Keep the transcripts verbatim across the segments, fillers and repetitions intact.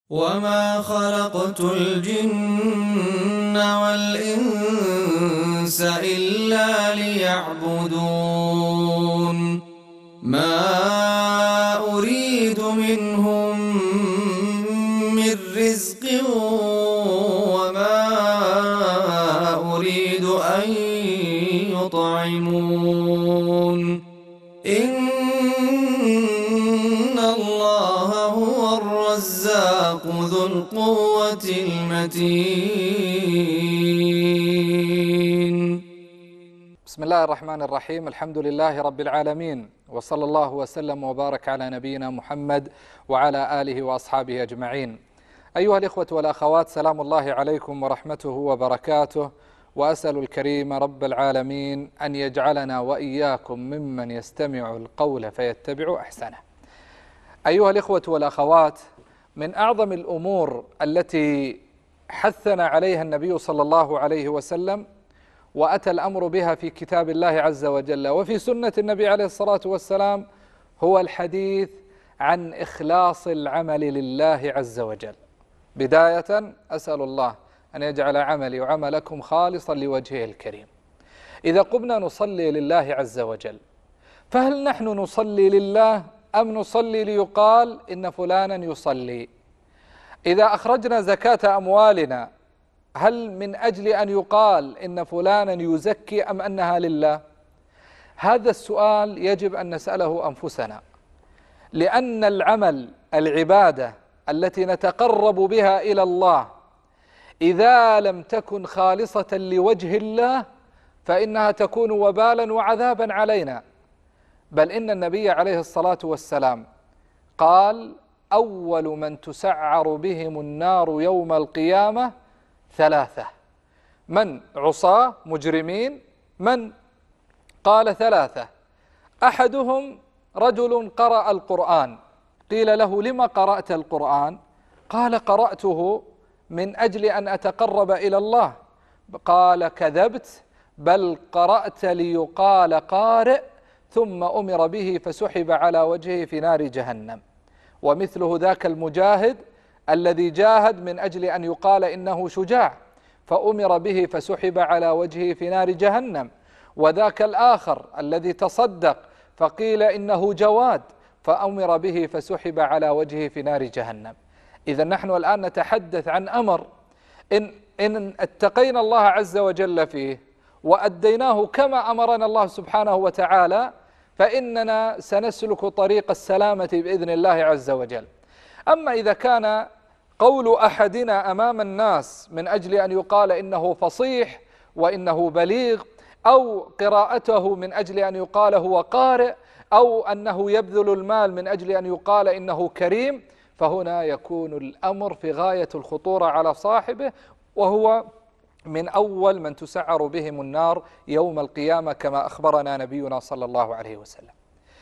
وما خلقت الجن والإنس إلا ليعبدون ما أريد منهم من رزق وما أريد أن يطعمون إن الله هو الرزاق ذو القوة المتين. بسم الله الرحمن الرحيم. الحمد لله رب العالمين، وصلى الله وسلم وبارك على نبينا محمد وعلى آله وأصحابه أجمعين. أيها الإخوة والأخوات، سلام الله عليكم ورحمته وبركاته، وأسأل الكريم رب العالمين أن يجعلنا وإياكم ممن يستمع القول فيتبع أحسنه. أيها الإخوة والأخوات، من أعظم الأمور التي حثنا عليها النبي صلى الله عليه وسلم وأتى الأمر بها في كتاب الله عز وجل وفي سنة النبي عليه الصلاة والسلام هو الحديث عن إخلاص العمل لله عز وجل. بداية أسأل الله أن يجعل عملي وعملكم خالصا لوجهه الكريم. إذا قمنا نصلي لله عز وجل، فهل نحن نصلي لله أم نصلي ليقال إن فلانا يصلي؟ إذا أخرجنا زكاة أموالنا، هل من أجل أن يقال إن فلانا يزكي أم أنها لله؟ هذا السؤال يجب أن نسأله أنفسنا، لأن العمل العبادة التي نتقرب بها إلى الله إذا لم تكن خالصة لوجه الله فإنها تكون وبالا وعذابا علينا. بل إن النبي عليه الصلاة والسلام قال: أول من تسعر بهم النار يوم القيامة ثلاثة. من؟ عصاة مجرمين. من؟ قال ثلاثة: أحدهم رجل قرأ القرآن، قيل له: لما قرأت القرآن؟ قال: قرأته من أجل أن أتقرب إلى الله. قال: كذبت، بل قرأت ليقال قارئ، ثم أمر به فسحب على وجهه في نار جهنم. ومثله ذاك المجاهد الذي جاهد من أجل أن يقال إنه شجاع، فأمر به فسحب على وجهه في نار جهنم. وذاك الآخر الذي تصدق فقيل إنه جواد، فأمر به فسحب على وجهه في نار جهنم. إذا نحن الآن نتحدث عن أمر إن, إن اتقينا الله عز وجل فيه وأديناه كما أمرنا الله سبحانه وتعالى فإننا سنسلك طريق السلامة بإذن الله عز وجل. أما إذا كان قول أحدنا أمام الناس من أجل أن يقال إنه فصيح وإنه بليغ، أو قراءته من أجل أن يقال هو قارئ، أو أنه يبذل المال من أجل أن يقال إنه كريم، فهنا يكون الأمر في غاية الخطورة على صاحبه، وهو من أول من تسعر بهم النار يوم القيامة كما أخبرنا نبينا صلى الله عليه وسلم.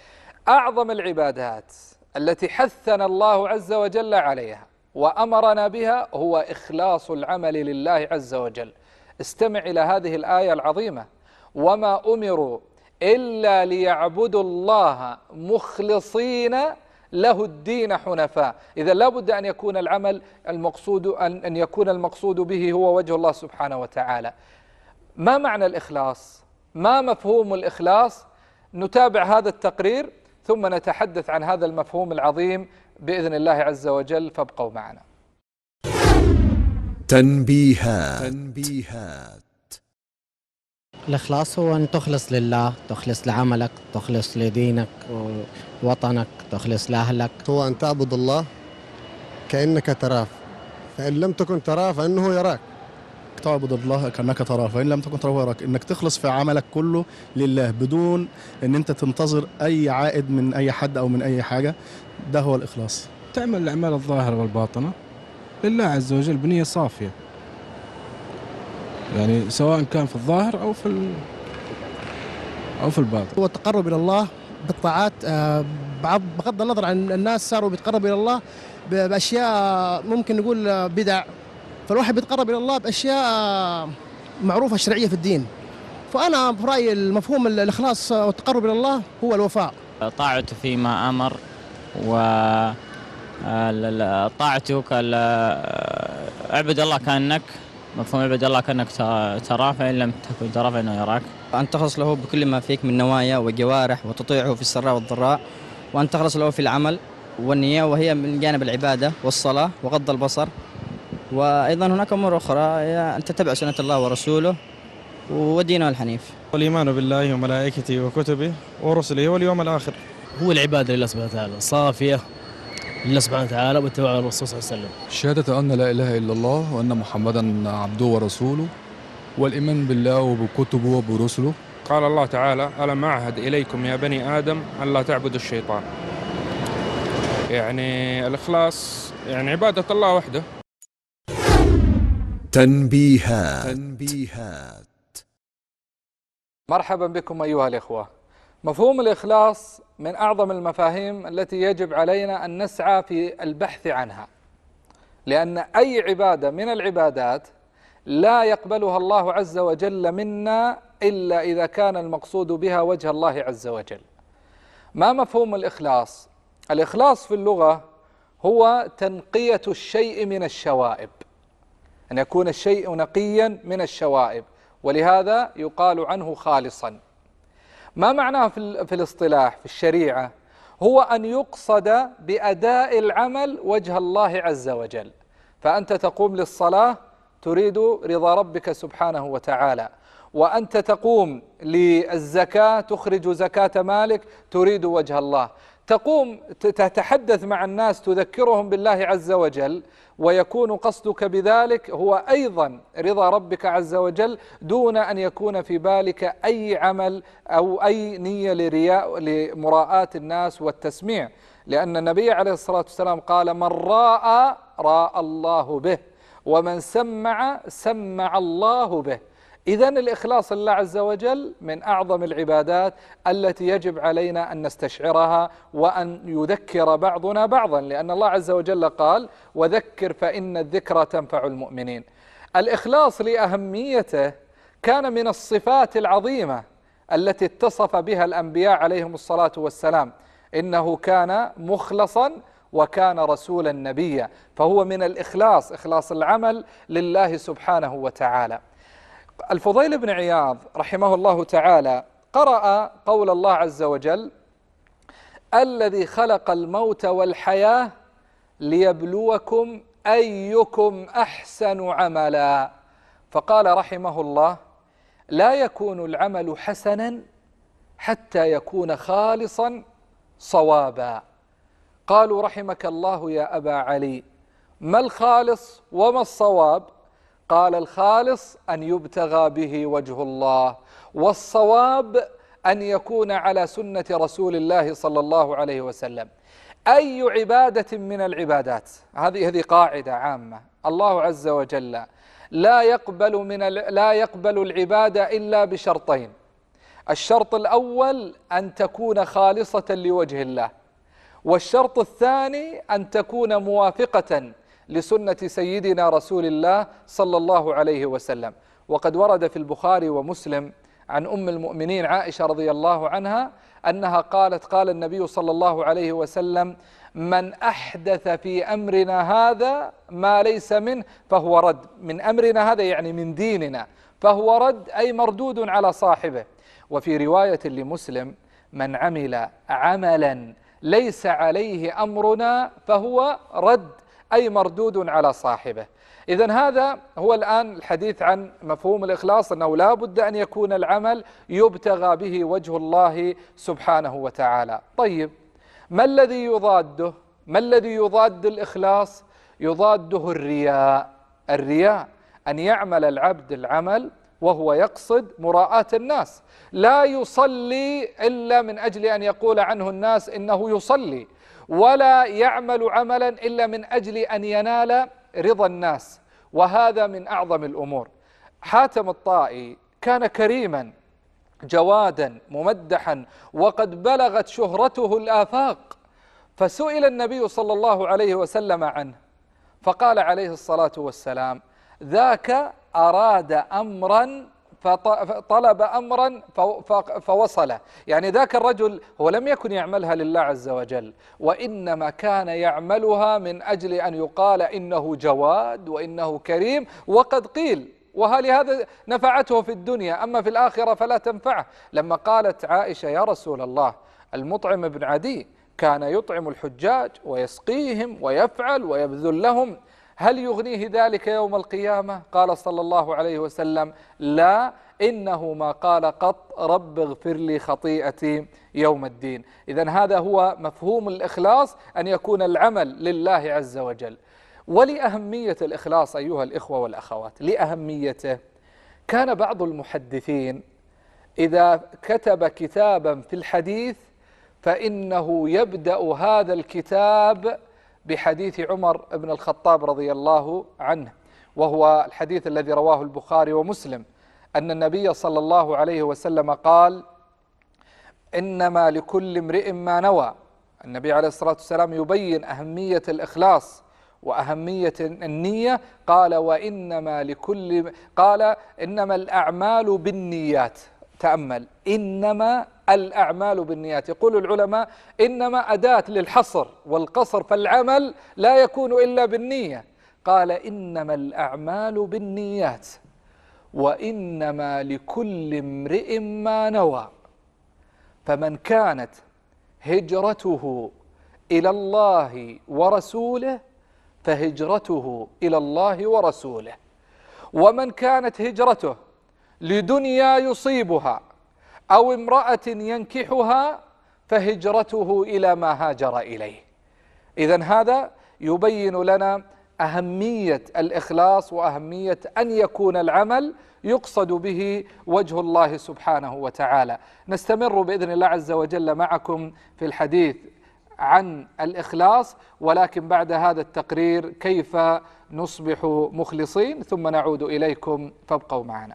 أعظم العبادات التي حثنا الله عز وجل عليها وأمرنا بها هو إخلاص العمل لله عز وجل. استمع إلى هذه الآية العظيمة: وما أمروا إلا ليعبدوا الله مخلصين له الدين حنفاء. إذا لا بد أن يكون العمل المقصود أن يكون المقصود به هو وجه الله سبحانه وتعالى. ما معنى الإخلاص؟ ما مفهوم الإخلاص؟ نتابع هذا التقرير ثم نتحدث عن هذا المفهوم العظيم بإذن الله عز وجل، فابقوا معنا. تنبيهات تنبيهات الإخلاص هو أن تخلص لله، تخلص لعملك، تخلص لدينك ووطنك، تخلص لأهلك. هو أن تعبد الله كأنك تراه، فإن لم تكن تراه فإنه يراك. تعبد الله كأنك تراه، فإن لم تكن تراه يراك. إنك تخلص في عملك كله لله بدون أن أنت تنتظر أي عائد من أي حد أو من أي حاجة. ده هو الإخلاص. تعمل الأعمال الظاهرة والباطنة لله عز وجل بنية صافية، يعني سواء كان في الظاهر أو في أو في الباطن. هو التقرب إلى الله بالطاعات، بغض النظر عن الناس صاروا بيتقرب إلى الله بأشياء ممكن نقول بدع، فالواحد بيتقرب إلى الله بأشياء معروفة شرعية في الدين. فأنا في رأيي المفهوم الإخلاص والتقرب إلى الله هو الوفاء، طاعته فيما أمر و طاعتك، اعبد الله كأنك، مفهوم اعبد الله كأنك تراه فإن لم تكن تراه فإنه يراك. أن تخلص له بكل ما فيك من نوايا وجوارح وتطيعه في السراء والضراء، وأن تخلص له في العمل والنية، وهي من جانب العبادة والصلاة وغض البصر. وأيضا هناك أمور أخرى، أن تتبع سنة الله ورسوله ودينه الحنيف. والإيمان بالله وملائكته وكتبه ورسله واليوم الآخر. هو العبادة لله سبحانه وتعالى صافية لله سبحانه وتعالى واتباع الرسول صلى الله عليه وسلم. شهادة أن لا إله إلا الله وأن محمدا عبده ورسوله، والإيمان بالله وبكتبه وبرسله. قال الله تعالى: ألم أعهد إليكم يا بني آدم أن لا تعبدوا الشيطان. يعني الإخلاص يعني عبادة الله وحده. تنبيهات تنبيهات مرحبا بكم أيها الإخوة. مفهوم الإخلاص من أعظم المفاهيم التي يجب علينا أن نسعى في البحث عنها، لأن أي عبادة من العبادات لا يقبلها الله عز وجل منا إلا إذا كان المقصود بها وجه الله عز وجل. ما مفهوم الإخلاص؟ الإخلاص في اللغة هو تنقية الشيء من الشوائب، أن يكون الشيء نقيا من الشوائب، ولهذا يقال عنه خالصا. ما معناه في الاصطلاح في الشريعة؟ هو أن يقصد بأداء العمل وجه الله عز وجل. فأنت تقوم للصلاة تريد رضا ربك سبحانه وتعالى، وأنت تقوم للزكاة تخرج زكاة مالك تريد وجه الله، تقوم تتحدث مع الناس تذكرهم بالله عز وجل، ويكون قصدك بذلك هو أيضا رضا ربك عز وجل، دون أن يكون في بالك أي عمل أو أي نية لرياء لمراءاة الناس والتسميع. لأن النبي عليه الصلاة والسلام قال: من راء راء الله به، ومن سمع سمع الله به. إذن الإخلاص لله عز وجل من أعظم العبادات التي يجب علينا أن نستشعرها وأن يذكر بعضنا بعضا، لأن الله عز وجل قال: وذكر فإن الذكرى تنفع المؤمنين. الإخلاص لأهميته كان من الصفات العظيمة التي اتصف بها الأنبياء عليهم الصلاة والسلام، إنه كان مخلصا وكان رسولا نبيا، فهو من الإخلاص، إخلاص العمل لله سبحانه وتعالى. الفضيل بن عياض رحمه الله تعالى قرأ قول الله عز وجل: الذي خلق الموت والحياة ليبلوكم أيكم أحسن عملا. فقال رحمه الله: لا يكون العمل حسنا حتى يكون خالصا صوابا. قالوا: رحمك الله يا أبا علي، ما الخالص وما الصواب؟ قال: الخالص أن يبتغى به وجه الله، والصواب أن يكون على سنة رسول الله صلى الله عليه وسلم. أي عبادة من العبادات، هذه هذه قاعدة عامة، الله عز وجل لا يقبل من لا يقبل العبادة إلا بشرطين. الشرط الأول أن تكون خالصة لوجه الله، والشرط الثاني أن تكون موافقة لسنة سيدنا رسول الله صلى الله عليه وسلم. وقد ورد في البخاري ومسلم عن أم المؤمنين عائشة رضي الله عنها أنها قالت: قال النبي صلى الله عليه وسلم: من أحدث في أمرنا هذا ما ليس منه فهو رد. من أمرنا هذا يعني من ديننا، فهو رد أي مردود على صاحبه. وفي رواية لمسلم: من عمل عملا ليس عليه أمرنا فهو رد أي مردود على صاحبه. إذن هذا هو الآن الحديث عن مفهوم الإخلاص، أنه لا بد أن يكون العمل يبتغى به وجه الله سبحانه وتعالى. طيب، ما الذي يضاده؟ ما الذي يضاد الإخلاص؟ يضاده الرياء. الرياء أن يعمل العبد العمل وهو يقصد مراءاة الناس، لا يصلي إلا من أجل أن يقول عنه الناس إنه يصلي، ولا يعمل عملا إلا من أجل أن ينال رضا الناس، وهذا من أعظم الأمور. حاتم الطائي كان كريما جوادا ممدحا، وقد بلغت شهرته الآفاق، فسئل النبي صلى الله عليه وسلم عنه، فقال عليه الصلاة والسلام: ذاك أراد أمرا فطلب أمرا فوصله. يعني ذاك الرجل هو لم يكن يعملها لله عز وجل، وإنما كان يعملها من أجل أن يقال إنه جواد وإنه كريم، وقد قيل وهل هذا نفعته في الدنيا، أما في الآخرة فلا تنفعه. لما قالت عائشة يا رسول الله المطعم بن عدي كان يطعم الحجاج ويسقيهم ويفعل ويبذل لهم، هل يغنيه ذلك يوم القيامة؟ قال صلى الله عليه وسلم لا، إنه ما قال قط رب اغفر لي خطيئتي يوم الدين. إذن هذا هو مفهوم الإخلاص، أن يكون العمل لله عز وجل. ولأهمية الإخلاص أيها الإخوة والأخوات، لأهميته كان بعض المحدثين إذا كتب كتابا في الحديث فإنه يبدأ هذا الكتاب بحديث عمر بن الخطاب رضي الله عنه، وهو الحديث الذي رواه البخاري ومسلم أن النبي صلى الله عليه وسلم قال إنما لكل امرئ ما نوى. النبي عليه الصلاة والسلام يبين أهمية الإخلاص وأهمية النية، قال وإنما لكل قال إنما الأعمال بالنيات. تأمل، إنما الأعمال بالنيات. يقول العلماء إنما أداة للحصر والقصر، فالعمل لا يكون إلا بالنية. قال إنما الأعمال بالنيات وإنما لكل امرئ ما نوى، فمن كانت هجرته إلى الله ورسوله فهجرته إلى الله ورسوله، ومن كانت هجرته لدنيا يصيبها أو امرأة ينكحها فهجرته إلى ما هاجر إليه. إذن هذا يبين لنا أهمية الإخلاص وأهمية أن يكون العمل يقصد به وجه الله سبحانه وتعالى. نستمر بإذن الله عز وجل معكم في الحديث عن الإخلاص، ولكن بعد هذا التقرير كيف نصبح مخلصين، ثم نعود إليكم فابقوا معنا.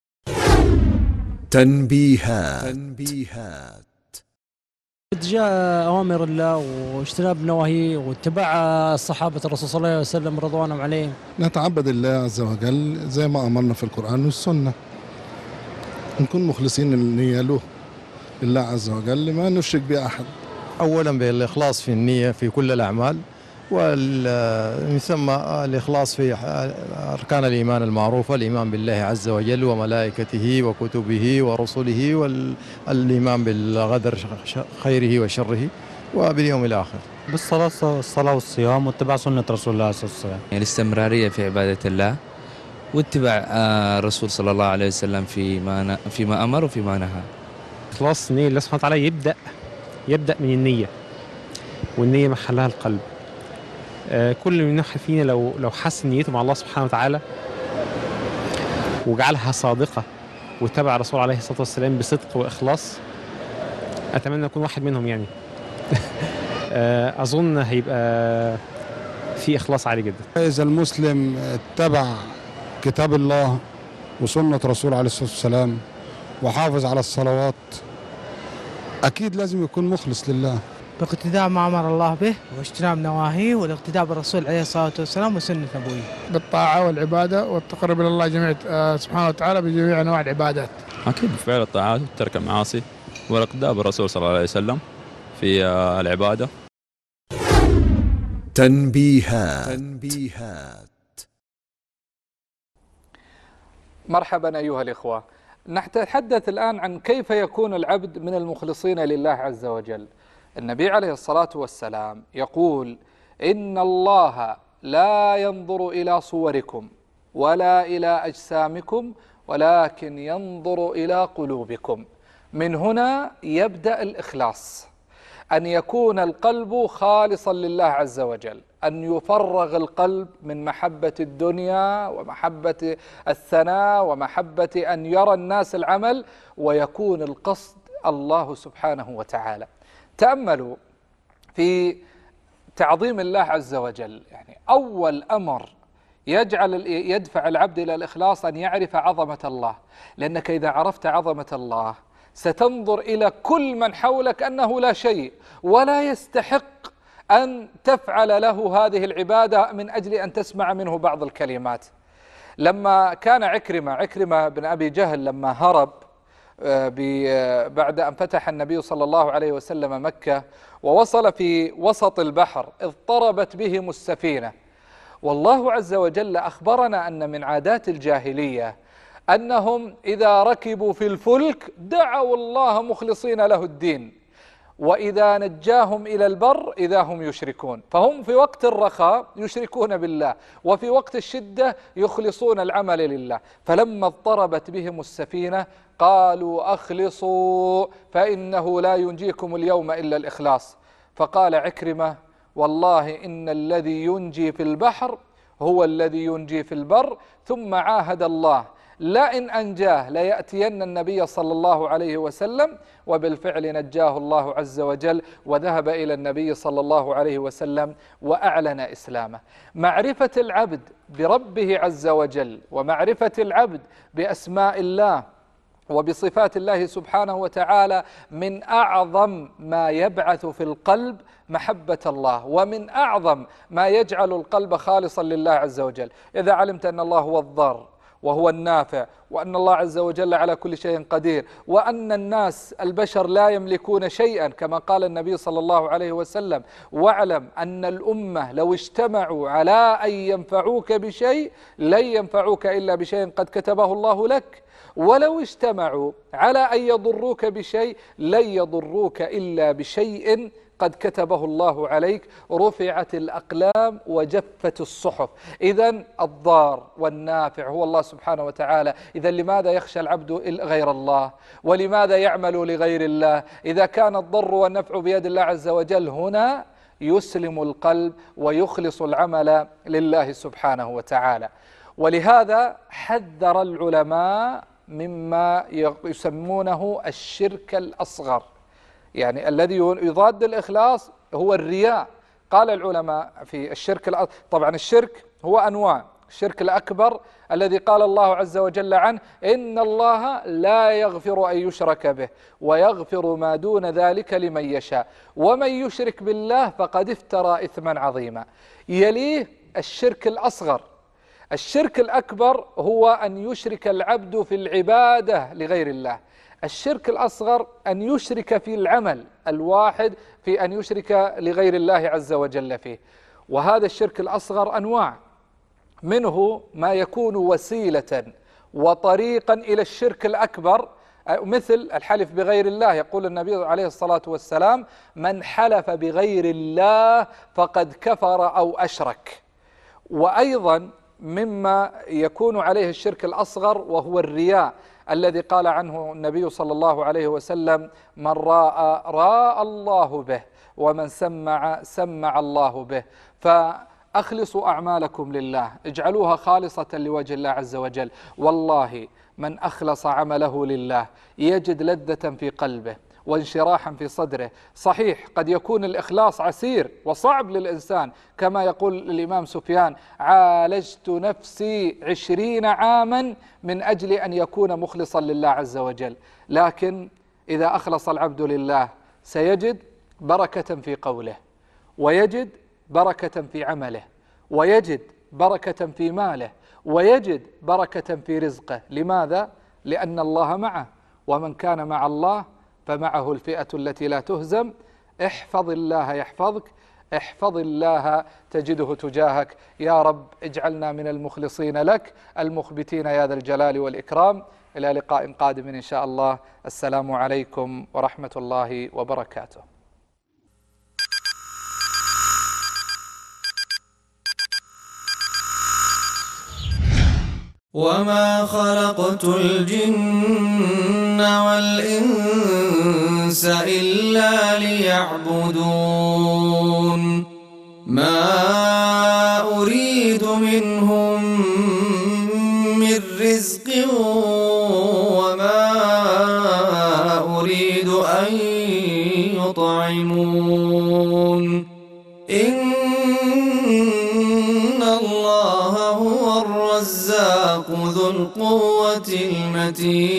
تنبيهات تنبيهات اتجاه أوامر الله واجتناب نواهيه واتباع الصحابة الرسول صلى الله عليه وسلم رضوانهم عليهم. نتعبد الله عز وجل زي ما أمرنا في القرآن والسنة، نكون مخلصين النية له لله عز وجل، ما نشرك به أحد. أولا بالإخلاص في النية في كل الأعمال، ومن ثم الإخلاص في أركان الإيمان المعروفة، الإيمان بالله عز وجل وملائكته وكتبه ورسله، والإيمان بالغدر خيره وشره وباليوم الآخر. بالصلاة الصلاة والصيام واتباع سنة رسول الله صلى الله عليه وسلم. الاستمرارية في عبادة الله واتباع الرسول صلى الله عليه وسلم فيما فيما أمر وفيما نهى. إخلاص النية الله سبحانه وتعالى يبدأ يبدأ من النية، والنية محلها القلب. آه كل من فينا لو لو حس نيته مع الله سبحانه وتعالى وجعلها صادقة واتبع الرسول عليه الصلاة والسلام بصدق وإخلاص، أتمنى أكون واحد منهم يعني. آه أظن هيبقى في إخلاص عالي جدا. إذا المسلم اتبع كتاب الله وسنة رسول عليه الصلاة والسلام وحافظ على الصلوات، أكيد لازم يكون مخلص لله. باقتداء ما أمر الله به واجتناب نواهيه، والاقتداء بالرسول عليه الصلاة والسلام وسنة نبويه. بالطاعة والعبادة والتقرب إلى الله جميع سبحانه وتعالى بجميع أنواع العبادات. أكيد بفعل الطاعات وترك المعاصي والاقتداء بالرسول صلى الله عليه وسلم في العبادة. تنبيهات تنبيهات مرحبا أيها الإخوة. نتحدث الآن عن كيف يكون العبد من المخلصين لله عز وجل. النبي عليه الصلاة والسلام يقول إن الله لا ينظر إلى صوركم ولا إلى أجسامكم ولكن ينظر إلى قلوبكم. من هنا يبدأ الإخلاص، أن يكون القلب خالصا لله عز وجل، أن يفرغ القلب من محبة الدنيا ومحبة الثناء ومحبة أن يرى الناس العمل، ويكون القصد الله سبحانه وتعالى. تأملوا في تعظيم الله عز وجل، يعني أول أمر يجعل يدفع العبد إلى الإخلاص أن يعرف عظمة الله، لأنك إذا عرفت عظمة الله ستنظر إلى كل من حولك أنه لا شيء ولا يستحق أن تفعل له هذه العبادة من أجل أن تسمع منه بعض الكلمات. لما كان عكرمة عكرمة بن أبي جهل لما هرب بعد أن فتح النبي صلى الله عليه وسلم مكة ووصل في وسط البحر اضطربت بهم السفينة، والله عز وجل أخبرنا أن من عادات الجاهلية أنهم إذا ركبوا في الفلك دعوا الله مخلصين له الدين، وإذا نجاهم إلى البر إذا هم يشركون. فهم في وقت الرخاء يشركون بالله، وفي وقت الشدة يخلصون العمل لله. فلما اضطربت بهم السفينة قالوا أخلصوا فإنه لا ينجيكم اليوم إلا الإخلاص. فقال عكرمة والله إن الذي ينجي في البحر هو الذي ينجي في البر، ثم عاهد الله لئن أنجاه ليأتين النبي صلى الله عليه وسلم، وبالفعل نجاه الله عز وجل وذهب إلى النبي صلى الله عليه وسلم وأعلن إسلامه. معرفة العبد بربه عز وجل ومعرفة العبد بأسماء الله وبصفات الله سبحانه وتعالى من أعظم ما يبعث في القلب محبة الله، ومن أعظم ما يجعل القلب خالصا لله عز وجل. إذا علمت أن الله هو الضار وهو النافع، وأن الله عز وجل على كل شيء قدير، وأن الناس البشر لا يملكون شيئا كما قال النبي صلى الله عليه وسلم: واعلم أن الأمة لو اجتمعوا على أن ينفعوك بشيء لن ينفعوك إلا بشيء قد كتبه الله لك، ولو اجتمعوا على أن يضروك بشيء لن يضروك إلا بشيء قد كتبه الله عليك. رفعت الأقلام وجفت الصحف. إذن الضار والنافع هو الله سبحانه وتعالى. إذن لماذا يخشى العبد غير الله؟ ولماذا يعمل لغير الله؟ إذا كان الضر والنفع بيد الله عز وجل هنا يسلم القلب ويخلص العمل لله سبحانه وتعالى. ولهذا حذر العلماء مما يسمونه الشرك الأصغر، يعني الذي يضاد الإخلاص هو الرياء. قال العلماء في الشرك الأصغر، طبعا الشرك هو أنواع. الشرك الأكبر الذي قال الله عز وجل عنه: إن الله لا يغفر أن يشرك به ويغفر ما دون ذلك لمن يشاء ومن يشرك بالله فقد افترى إثما عظيما. يليه الشرك الأصغر. الشرك الأكبر هو أن يشرك العبد في العبادة لغير الله. الشرك الأصغر أن يشرك في العمل الواحد، في أن يشرك لغير الله عز وجل فيه. وهذا الشرك الأصغر أنواع، منه ما يكون وسيلة وطريقا إلى الشرك الأكبر، مثل الحلف بغير الله. يقول النبي عليه الصلاة والسلام: من حلف بغير الله فقد كفر أو أشرك. وأيضا مما يكون عليه الشرك الأصغر وهو الرياء، الذي قال عنه النبي صلى الله عليه وسلم: من راى راى الله به ومن سمع سمع الله به. فأخلصوا أعمالكم لله، اجعلوها خالصة لوجه الله عز وجل. والله من أخلص عمله لله يجد لذة في قلبه وانشراحا في صدره. صحيح قد يكون الإخلاص عسير وصعب للإنسان، كما يقول الإمام سفيان: عالجت نفسي عشرين عاما من أجل أن يكون مخلصا لله عز وجل. لكن إذا أخلص العبد لله سيجد بركة في قوله، ويجد بركة في عمله، ويجد بركة في ماله، ويجد بركة في رزقه. لماذا؟ لأن الله معه، ومن كان مع الله فمعه الفئة التي لا تهزم. احفظ الله يحفظك، احفظ الله تجده تجاهك. يا رب اجعلنا من المخلصين لك المخبتين يا ذا الجلال والإكرام. إلى لقاء قادم إن شاء الله. السلام عليكم ورحمة الله وبركاته. وما خلقت الجن والإنس إلا ليعبدون ما أريد منهم من رزق وما أريد أن يطعمون إن الله هو الرزاق ذو القوة المتين